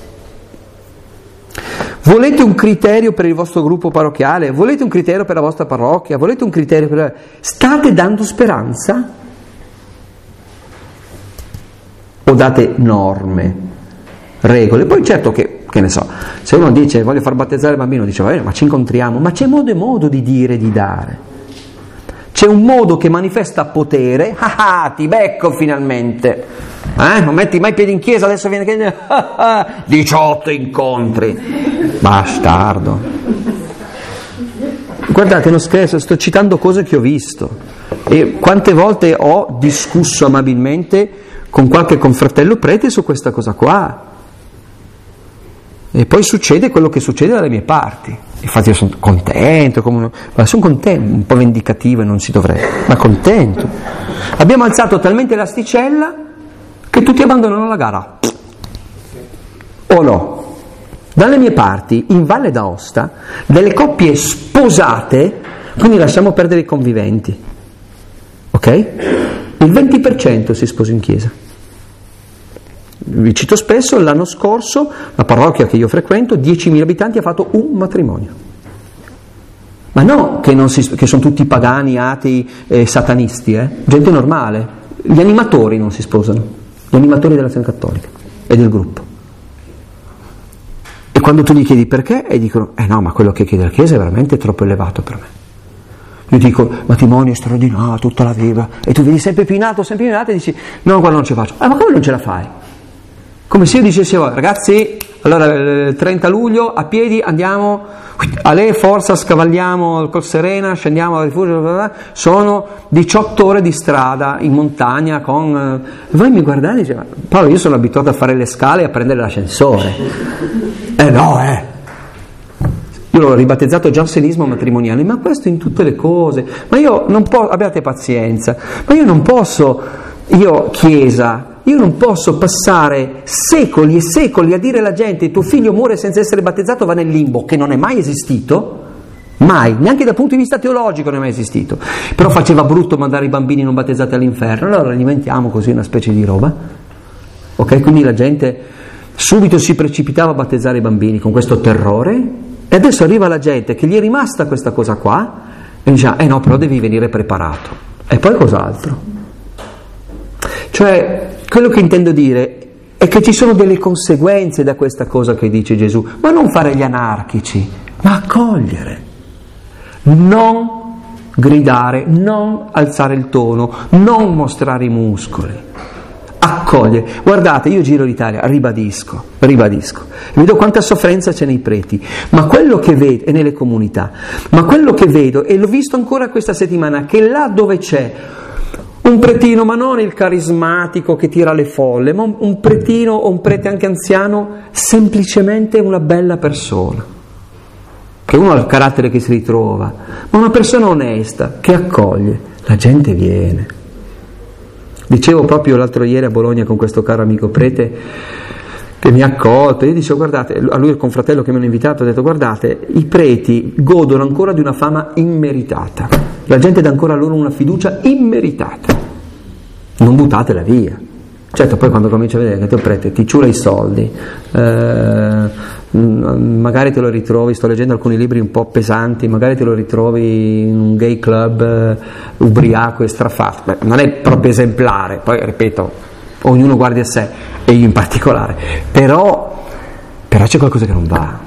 Volete un criterio per il vostro gruppo parrocchiale? Volete un criterio per la vostra parrocchia? Volete un criterio per... State dando speranza? O date norme, regole? Poi certo che ne so, se uno dice voglio far battezzare il bambino, dice va bene, ma ci incontriamo, ma c'è modo e modo di dire e di dare. C'è un modo che manifesta potere, ti becco finalmente, non metti mai piedi in chiesa, adesso viene che 18 incontri, bastardo. Guardate, non scherzo, sto citando cose che ho visto, e quante volte ho discusso amabilmente con qualche confratello prete su questa cosa qua, e poi succede quello che succede dalle mie parti. Infatti io sono contento, sono contento, un po' vendicativo e non si dovrebbe, ma contento. Abbiamo alzato talmente l'asticella che tutti abbandonano la gara. O no? Dalle mie parti, in Valle d'Aosta, delle coppie sposate, quindi lasciamo perdere i conviventi, ok? Il 20% si sposa in chiesa. Vi cito spesso, l'anno scorso la parrocchia che io frequento, 10.000 abitanti, ha fatto un matrimonio. Ma no che sono tutti pagani, atei, satanisti, gente normale. Gli animatori non si sposano, gli animatori dell'azione cattolica e del gruppo. E quando tu gli chiedi perché, e dicono no, ma quello che chiede la Chiesa è veramente troppo elevato per me. Io dico matrimonio straordinario, tutta la vita, e tu vieni sempre più in alto e dici no, guarda, non ce la faccio. Ma come non ce la fai? Come se io dicessi ragazzi, allora il 30 luglio a piedi andiamo a lei, forza, scavalliamo il Col Serena, scendiamo al rifugio, sono 18 ore di strada in montagna con... Voi mi guardate e dite, Paolo, io sono abituato a fare le scale e a prendere l'ascensore. Io l'ho ribattezzato giansenismo matrimoniale, ma questo in tutte le cose. Ma io non posso, abbiate pazienza, ma io non posso, Chiesa, io non posso passare secoli e secoli a dire alla gente tuo figlio muore senza essere battezzato, va nel limbo, che non è mai esistito, mai, neanche dal punto di vista teologico non è mai esistito, però faceva brutto mandare i bambini non battezzati all'inferno, allora inventiamo così una specie di roba, ok? Quindi la gente subito si precipitava a battezzare i bambini con questo terrore, e adesso arriva la gente che gli è rimasta questa cosa qua e dice no, però devi venire preparato. E poi cos'altro? Cioè, quello che intendo dire è che ci sono delle conseguenze da questa cosa che dice Gesù, ma non fare gli anarchici, ma accogliere, non gridare, non alzare il tono, non mostrare i muscoli, accogliere. Guardate, io giro l'Italia, ribadisco, vedo quanta sofferenza c'è nei preti, ma quello che vedo, e nelle comunità, ma quello che vedo, e l'ho visto ancora questa settimana, che là dove c'è un pretino, ma non il carismatico che tira le folle, ma un pretino o un prete anche anziano, semplicemente una bella persona, che uno ha il carattere che si ritrova, ma una persona onesta, che accoglie, la gente viene. Dicevo proprio l'altro ieri a Bologna con questo caro amico prete che mi ha accolto, io dicevo guardate, a lui il confratello che mi hanno invitato, ho detto guardate, i preti godono ancora di una fama immeritata, la gente dà ancora loro una fiducia immeritata, non buttatela via, Certo, poi quando cominci a vedere che il tuo prete ti ciula i soldi, magari te lo ritrovi, sto leggendo alcuni libri un po' pesanti, magari te lo ritrovi in un gay club ubriaco e strafatto. Beh, non è proprio esemplare, poi ripeto, ognuno guardi a sé, e io in particolare, però c'è qualcosa che non va.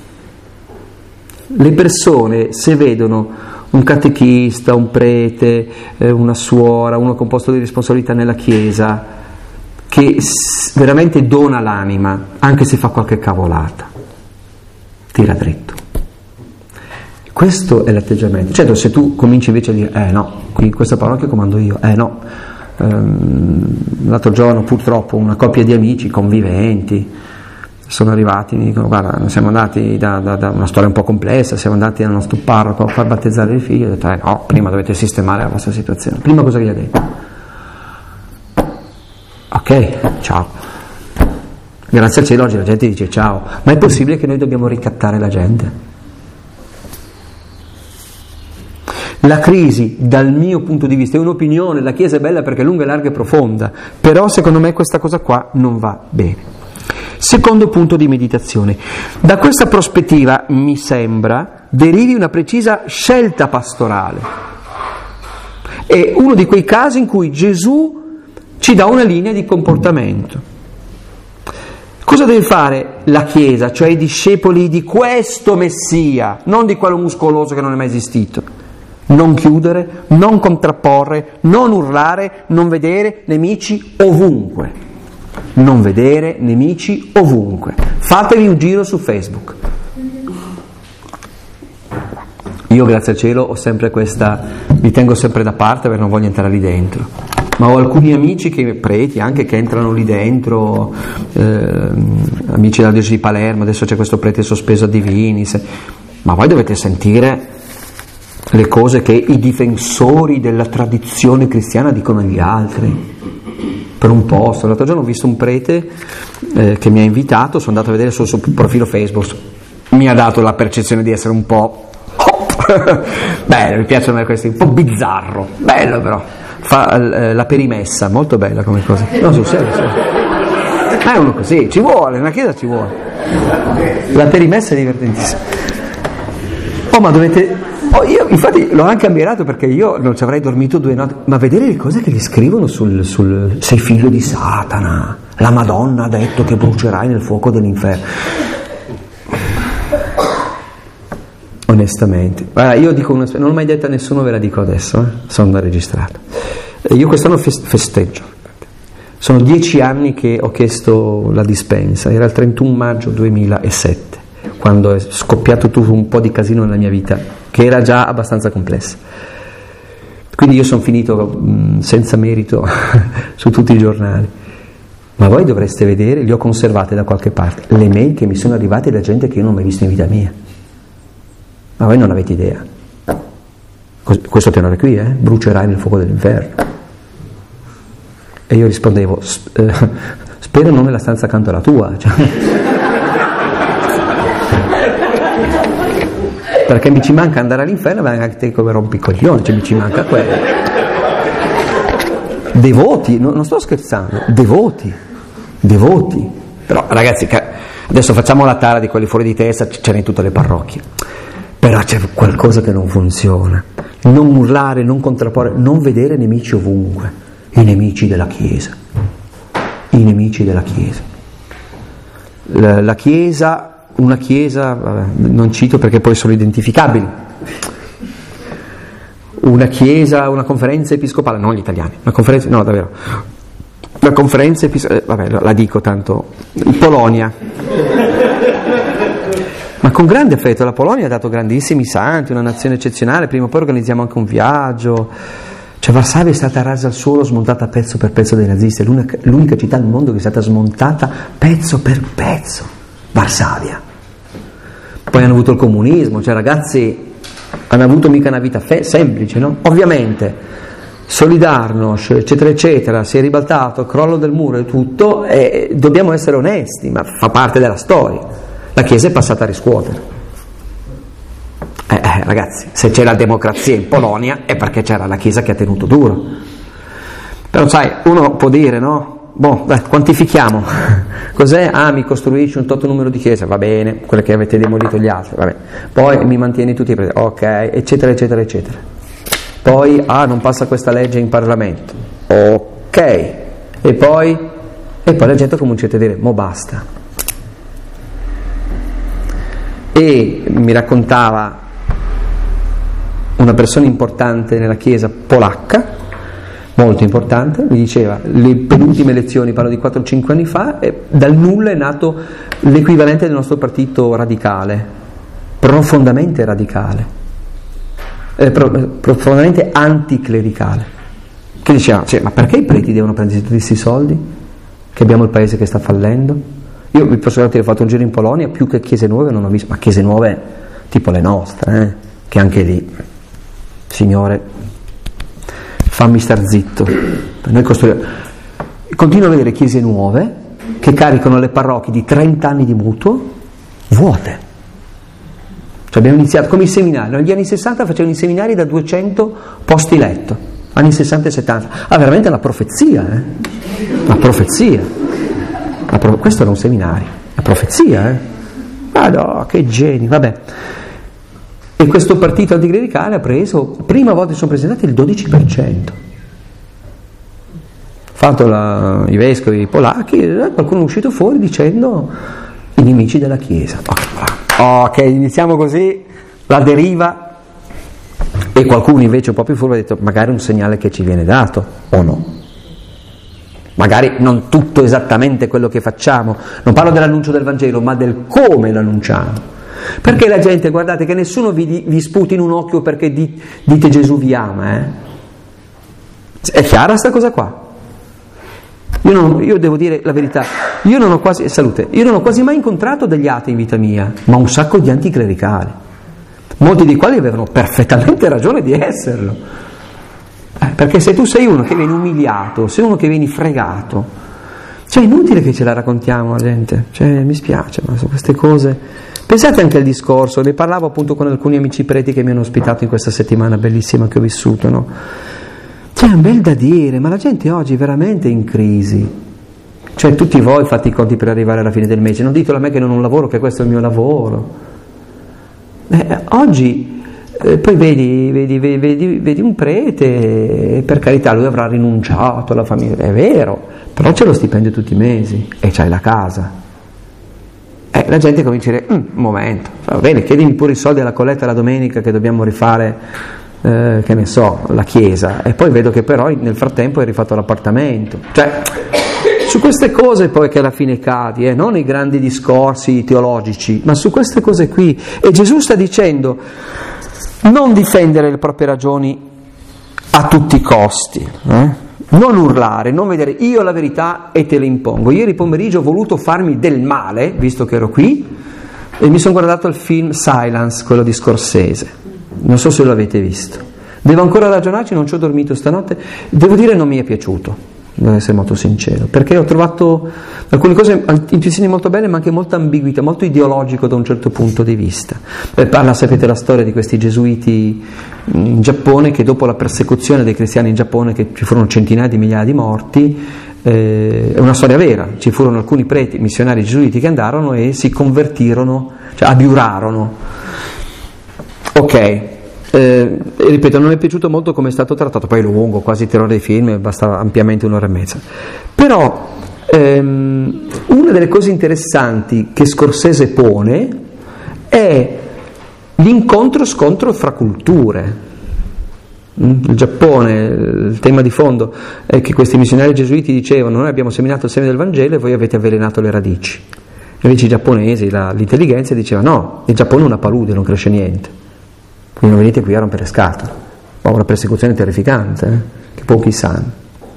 Le persone, se vedono un catechista, un prete, una suora, uno con posto di responsabilità nella chiesa, che veramente dona l'anima, anche se fa qualche cavolata, tira dritto. Questo è l'atteggiamento. Certo, se tu cominci invece a dire no, qui questa parrocchia comando io, no. L'altro giorno purtroppo una coppia di amici conviventi sono arrivati, mi dicono: guarda, siamo andati da una storia un po' complessa, siamo andati dal nostro parroco a far battezzare il figlio. Ho detto no, prima dovete sistemare la vostra situazione. Prima cosa che gli ha detto: ok, ciao. Grazie al cielo oggi la gente dice ciao, ma è possibile che noi dobbiamo ricattare la gente? La crisi, dal mio punto di vista, è un'opinione, la Chiesa è bella perché è lunga, larga e profonda, però secondo me questa cosa qua non va bene. Secondo punto di meditazione. Da questa prospettiva, mi sembra, derivi una precisa scelta pastorale. È uno di quei casi in cui Gesù ci dà una linea di comportamento. Cosa deve fare la Chiesa, cioè i discepoli di questo Messia, non di quello muscoloso che non è mai esistito? Non chiudere, non contrapporre, non urlare, non vedere nemici ovunque. Non vedere nemici ovunque. Fatevi un giro su Facebook. Io, grazie al cielo, ho sempre mi tengo sempre da parte perché non voglio entrare lì dentro. Ma ho alcuni amici preti anche che entrano lì dentro, amici della diocesi di Palermo, adesso c'è questo prete sospeso a Divinis. Ma voi dovete sentire le cose che i difensori della tradizione cristiana dicono agli altri. Per un posto, l'altro giorno ho visto un prete che mi ha invitato, sono andato a vedere sul suo profilo Facebook, mi ha dato la percezione di essere un po' bello, mi piacciono questi, un po' bizzarro, bello però, fa la perimessa, molto bella come cosa, no, sul serio, è uno così, ci vuole, nella chiesa ci vuole, la perimessa è divertentissima. Ma dovete... io infatti l'ho anche ammirato perché io non ci avrei dormito 2 notti, ma vedere le cose che gli scrivono sul sei figlio di Satana, la Madonna ha detto che brucerai nel fuoco dell'inferno. Onestamente, guarda, io dico non l'ho mai detta a nessuno, ve la dico adesso, sono da registrato. Io quest'anno festeggio, sono 10 anni che ho chiesto la dispensa, era il 31 maggio 2007. Quando è scoppiato tutto un po' di casino nella mia vita, che era già abbastanza complessa. Quindi io sono finito senza merito su tutti i giornali. Ma voi dovreste vedere, li ho conservate da qualche parte, le mail che mi sono arrivate da gente che io non ho mai visto in vita mia. Ma voi non avete idea. Questo tenore qui, brucerai nel fuoco dell'inferno. E io rispondevo, spero non nella stanza accanto alla tua. Perché mi ci manca andare all'inferno, ma anche te come rompicoglioni, mi ci manca quello. Devoti, non sto scherzando, devoti. Però ragazzi, adesso facciamo la tara di quelli fuori di testa, ce n'è in tutte le parrocchie. Però c'è qualcosa che non funziona. Non urlare, non contrapporre, non vedere nemici ovunque. I nemici della Chiesa. La Chiesa... Una chiesa, vabbè, non cito perché poi sono identificabili, una chiesa, una conferenza episcopale, non gli italiani, una conferenza episcopale, vabbè, la dico tanto, Polonia, ma con grande affetto, la Polonia ha dato grandissimi santi, una nazione eccezionale, prima o poi organizziamo anche un viaggio, cioè Varsavia è stata rasa al suolo, smontata pezzo per pezzo dai nazisti, è l'unica città al mondo che è stata smontata pezzo per pezzo, Varsavia. Poi hanno avuto il comunismo, cioè ragazzi hanno avuto mica una vita semplice, no? Ovviamente Solidarnosc, eccetera eccetera, si è ribaltato, il crollo del muro e tutto, e dobbiamo essere onesti, ma fa parte della storia. La Chiesa è passata a riscuotere. Ragazzi, se c'è la democrazia in Polonia è perché c'era la Chiesa che ha tenuto duro. Però sai, uno può dire, no? dai, quantifichiamo. Cos'è? Mi costruisci un tot numero di chiese, va bene, quelle che avete demolito gli altri, va bene. Poi mi mantieni tutti i preti, ok, eccetera, eccetera, eccetera. Poi, non passa questa legge in Parlamento, ok. E poi la gente comincia a dire, basta. E mi raccontava una persona importante nella chiesa polacca, molto importante, mi diceva, le penultime elezioni, parlo di 4-5 anni fa, dal nulla è nato l'equivalente del nostro partito radicale, profondamente radicale, profondamente anticlericale, che diceva, ma perché i preti devono prendere tutti questi soldi? Che abbiamo il paese che sta fallendo? Io vi posso dire che ho fatto un giro in Polonia, più che chiese nuove non ho visto, ma chiese nuove tipo le nostre, che anche lì, Signore, fammi star zitto. Noi continuo a vedere chiese nuove che caricano le parrocchie di 30 anni di mutuo vuote. Cioè abbiamo iniziato come i seminari, negli anni 60 facevano i seminari da 200 posti letto, anni 60 e 70. Veramente una profezia, una profezia. Questo era un seminario, una profezia, no, che geni, vabbè. E questo partito anticlericale ha preso, prima volta si sono presentati il 12%. Fatto i vescovi polacchi, qualcuno è uscito fuori dicendo i nemici della Chiesa. Ok, iniziamo così, la deriva, e qualcuno invece un po' più furbo ha detto magari è un segnale che ci viene dato, o no? Magari non tutto esattamente quello che facciamo, non parlo dell'annuncio del Vangelo, ma del come l'annunciamo. Perché la gente, guardate, che nessuno vi sputi in un occhio perché dite Gesù vi ama, È chiara sta cosa qua? Io devo dire la verità, io non ho quasi mai incontrato degli atei in vita mia, ma un sacco di anticlericali, molti dei quali avevano perfettamente ragione di esserlo, perché se tu sei uno che viene umiliato, sei uno che vieni fregato, è inutile che ce la raccontiamo a gente, mi spiace, ma su queste cose. Pensate anche al discorso, ne parlavo appunto con alcuni amici preti che mi hanno ospitato in questa settimana bellissima che ho vissuto, no? C'è un bel da dire, ma la gente oggi è veramente in crisi. Tutti voi fate i conti per arrivare alla fine del mese, non ditelo a me che non ho un lavoro, che questo è il mio lavoro. Oggi poi vedi un prete, e per carità lui avrà rinunciato alla famiglia, è vero, però c'è lo stipendio tutti i mesi e c'hai la casa. La gente comincia a dire, un momento, va bene, chiedimi pure i soldi alla colletta la domenica che dobbiamo rifare, che ne so, la chiesa, e poi vedo che però nel frattempo hai rifatto l'appartamento. Su queste cose poi che alla fine cadi, non i grandi discorsi teologici, ma su queste cose qui. E Gesù sta dicendo, non difendere le proprie ragioni a tutti i costi, non urlare, non vedere io la verità e te la impongo. Ieri pomeriggio ho voluto farmi del male, visto che ero qui, e mi sono guardato il film Silence, quello di Scorsese, non so se lo avete visto. Devo ancora ragionarci, non ci ho dormito stanotte, devo dire non mi è piaciuto, devo essere molto sincero, perché ho trovato alcune cose intuizioni molto belle, ma anche molta ambiguità, molto ideologico da un certo punto di vista. Parla, sapete la storia di questi gesuiti in Giappone, che dopo la persecuzione dei cristiani in Giappone, che ci furono centinaia di migliaia di morti, è una storia vera, ci furono alcuni preti missionari gesuiti che andarono e si convertirono, abiurarono. Ok. Ripeto, non mi è piaciuto molto come è stato trattato, poi è lungo, quasi il terrore dei film, basta ampiamente 1 ora e mezza. Però una delle cose interessanti che Scorsese pone è l'incontro-scontro fra culture. Il Giappone, il tema di fondo è che questi missionari gesuiti dicevano: noi abbiamo seminato il seme del Vangelo e voi avete avvelenato le radici. Invece i giapponesi, l'intelligenza diceva: no, il Giappone è una palude, non cresce niente, quindi non venite qui a rompere scatole. Ma una persecuzione terrificante, che pochi sanno.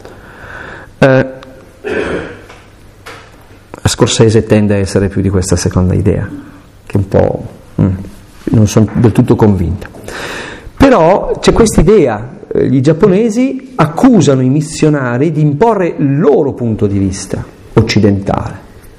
Scorsese tende a essere più di questa seconda idea, che un po' non sono del tutto convinta. Però c'è questa idea, gli giapponesi accusano i missionari di imporre il loro punto di vista occidentale,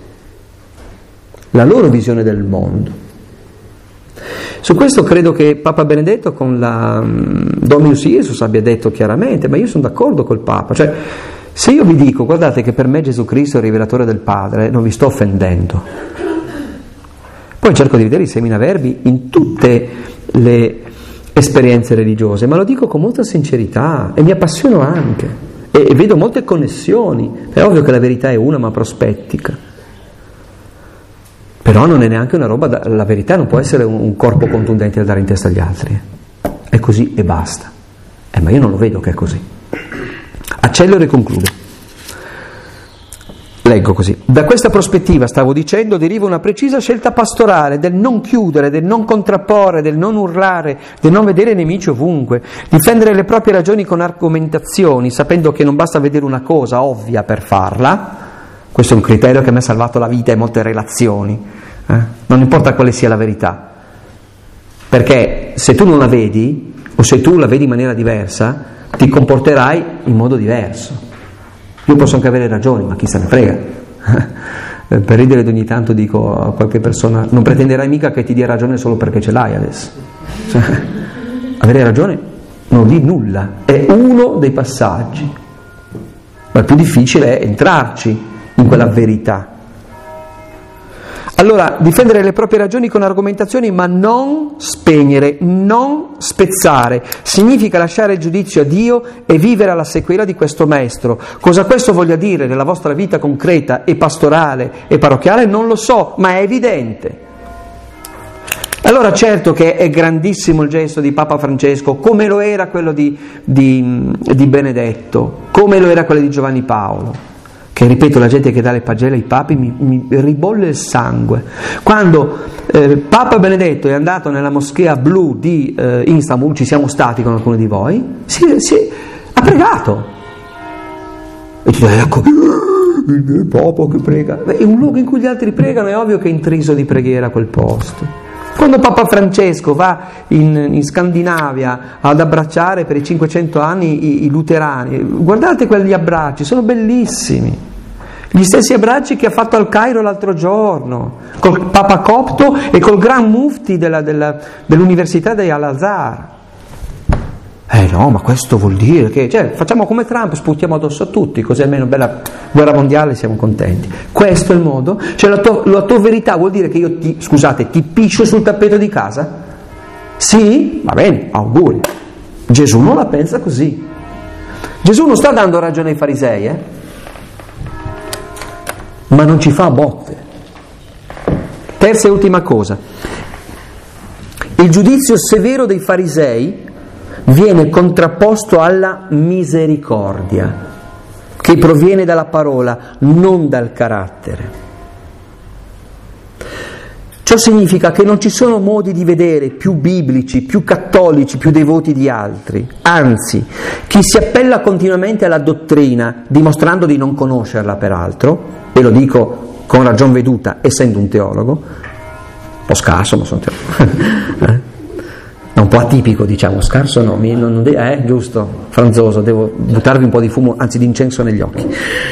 la loro visione del mondo. Su questo credo che Papa Benedetto con la Dominus Iesus abbia detto chiaramente, ma io sono d'accordo col Papa, cioè Se io vi dico, guardate che per me Gesù Cristo è il rivelatore del Padre, non vi sto offendendo. Poi cerco di vedere i seminaverbi in tutte le esperienze religiose, ma lo dico con molta sincerità e mi appassiono anche e vedo molte connessioni. È ovvio che la verità è una, ma prospettica. Però non è neanche una roba, la verità non può essere un corpo contundente da dare in testa agli altri. È così e basta. Ma io non lo vedo che è così. Accelero e concludo. Leggo così. Da questa prospettiva, stavo dicendo, deriva una precisa scelta pastorale del non chiudere, del non contrapporre, del non urlare, del non vedere nemici ovunque, difendere le proprie ragioni con argomentazioni, sapendo che non basta vedere una cosa ovvia per farla. Questo è un criterio che mi ha salvato la vita e molte relazioni. Non importa quale sia la verità. Perché se tu non la vedi, o se tu la vedi in maniera diversa, ti comporterai in modo diverso. Io posso anche avere ragioni, ma chi se ne frega. Per ridere di ogni tanto dico a qualche persona: non pretenderai mica che ti dia ragione solo perché ce l'hai adesso. Avere ragione non vuol dire nulla, è uno dei passaggi, ma il più difficile è entrarci in quella verità. Allora, difendere le proprie ragioni con argomentazioni, ma non spegnere, non spezzare, significa lasciare il giudizio a Dio e vivere alla sequela di questo Maestro. Cosa questo voglia dire nella vostra vita concreta e pastorale e parrocchiale non lo so, ma è evidente. Allora certo che è grandissimo il gesto di Papa Francesco, come lo era quello di Benedetto, come lo era quello di Giovanni Paolo. Che ripeto, la gente che dà le pagelle ai papi mi ribolle il sangue. Quando Papa Benedetto è andato nella moschea blu di Istanbul, ci siamo stati con alcuni di voi, ha pregato. E tu dici, ecco, il Papa che prega. È un luogo in cui gli altri pregano, è ovvio che è intriso di preghiera quel posto. Quando Papa Francesco va in Scandinavia ad abbracciare per i 500 anni i luterani, guardate quegli abbracci, sono bellissimi. Gli stessi abbracci che ha fatto al Cairo l'altro giorno, col Papa Copto e col Gran Mufti dell'Università di Al-Azhar. No, ma questo vuol dire che facciamo come Trump, sputiamo addosso a tutti, così almeno bella guerra mondiale, siamo contenti. Questo è il modo? La tua verità vuol dire che io ti piscio sul tappeto di casa? Sì? Va bene, auguri. Gesù non la pensa così. Gesù non sta dando ragione ai farisei, ma non ci fa a botte. Terza e ultima cosa. Il giudizio severo dei farisei viene contrapposto alla misericordia, che proviene dalla parola, non dal carattere. Ciò significa che non ci sono modi di vedere più biblici, più cattolici, più devoti di altri. Anzi, chi si appella continuamente alla dottrina, dimostrando di non conoscerla peraltro, e lo dico con ragion veduta, essendo un teologo, un po' scarso, ma sono teologo, è un po' atipico, diciamo, scarso no, giusto, franzoso, devo buttarvi un po' di fumo, anzi di incenso negli occhi.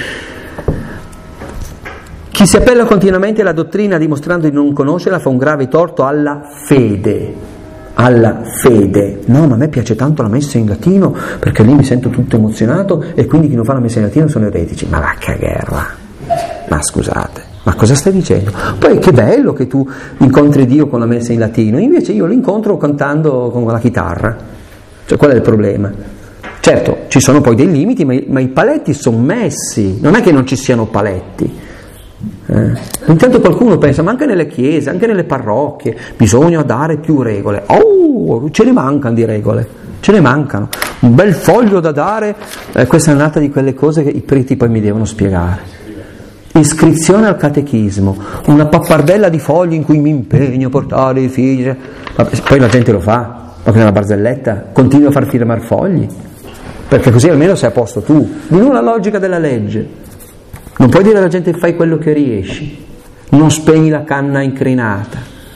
Chi si appella continuamente alla dottrina dimostrando di non conoscerla fa un grave torto alla fede. No, ma a me piace tanto la messa in latino perché lì mi sento tutto emozionato e quindi chi non fa la messa in latino sono eretici. Ma va che guerra, ma scusate. Ma cosa stai dicendo? Poi che bello che tu incontri Dio con la messa in latino, invece io lo incontro cantando con la chitarra. Qual è il problema? Certo, ci sono poi dei limiti, ma i paletti sono messi, non è che non ci siano paletti. Intanto qualcuno pensa, ma anche nelle chiese, anche nelle parrocchie, bisogna dare più regole. Ce ne mancano di regole, ce ne mancano. Un bel foglio da dare, questa è un'altra di quelle cose che i preti poi mi devono spiegare. Iscrizione al catechismo, una pappardella di fogli in cui mi impegno a portare i figli, poi la gente lo fa, ma nella barzelletta continua a far firmare fogli, perché così almeno sei a posto tu. Di nuovo la logica della legge, non puoi dire alla gente fai quello che riesci, non spegni la canna incrinata.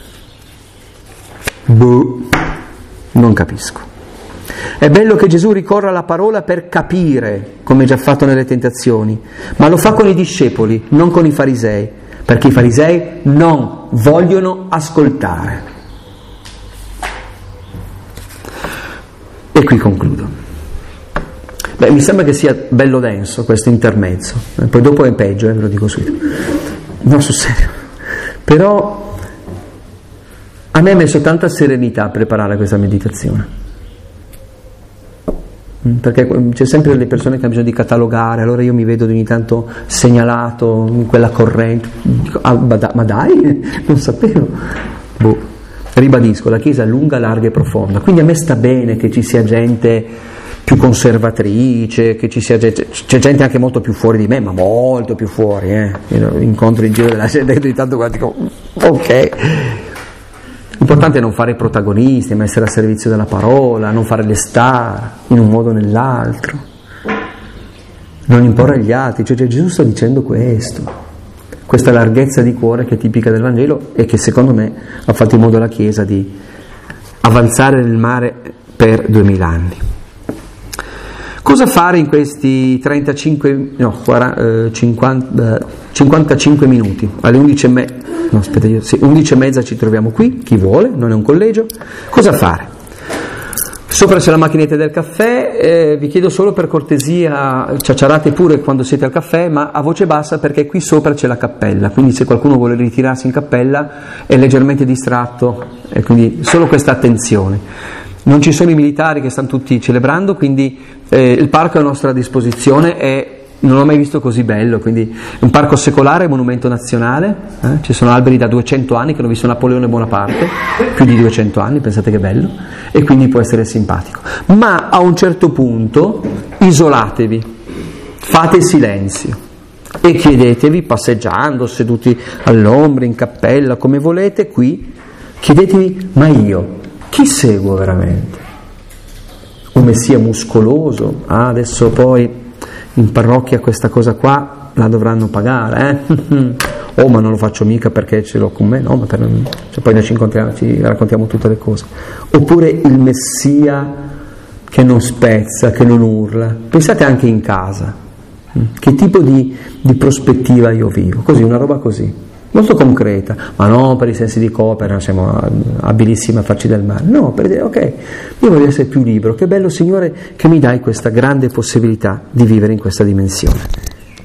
Non capisco. È bello che Gesù ricorra alla parola per capire, come già fatto nelle tentazioni, ma lo fa con i discepoli, non con i farisei, perché i farisei non vogliono ascoltare. E qui concludo. Beh, mi sembra che sia bello denso questo intermezzo, poi dopo è peggio, ve lo dico subito. No, sul serio. Però a me ha messo tanta serenità a preparare questa meditazione. Perché c'è sempre delle persone che hanno bisogno di catalogare, allora io mi vedo ogni tanto segnalato in quella corrente, dico, ma dai, non sapevo. Ribadisco, la Chiesa è lunga, larga e profonda, quindi a me sta bene che ci sia gente più conservatrice, che ci sia gente, c'è gente anche molto più fuori di me, ma molto più fuori, Io incontro in giro della gente di tanto quando dico, ok. L'importante è non fare i protagonisti, ma essere a servizio della parola, non fare le star in un modo o nell'altro, non imporre agli altri. Cioè Gesù sta dicendo questo, questa larghezza di cuore che è tipica del Vangelo e che secondo me ha fatto in modo la Chiesa di avanzare nel mare per 2000 anni. Cosa fare in questi 55 minuti? Alle 11:30 ci troviamo qui, chi vuole, non è un collegio. Cosa fare? Sopra c'è la macchinetta del caffè, vi chiedo solo per cortesia, ciacciarate pure quando siete al caffè, ma a voce bassa perché qui sopra c'è la cappella, quindi se qualcuno vuole ritirarsi in cappella è leggermente distratto, e quindi solo questa attenzione. Non ci sono i militari che stanno tutti celebrando, quindi il parco è a nostra disposizione e non l'ho mai visto così bello, quindi è un parco secolare, monumento nazionale, ci sono alberi da 200 anni che hanno visto Napoleone Bonaparte, più di 200 anni, pensate che bello, e quindi può essere simpatico. Ma a un certo punto isolatevi, fate silenzio e chiedetevi, passeggiando, seduti all'ombra, in cappella, come volete, qui, chiedetevi, ma io chi seguo veramente? Un messia muscoloso? Adesso poi in parrocchia questa cosa qua la dovranno pagare, Oh, ma non lo faccio mica perché ce l'ho con me, no, ma cioè poi noi ci incontriamo, ci raccontiamo tutte le cose. Oppure il messia che non spezza, che non urla. Pensate anche in casa, che tipo di prospettiva io vivo, così, una roba così. Molto concreta, ma non per i sensi di colpa, siamo abilissimi a farci del male, no, per dire ok, io voglio essere più libero, che bello Signore che mi dai questa grande possibilità di vivere in questa dimensione.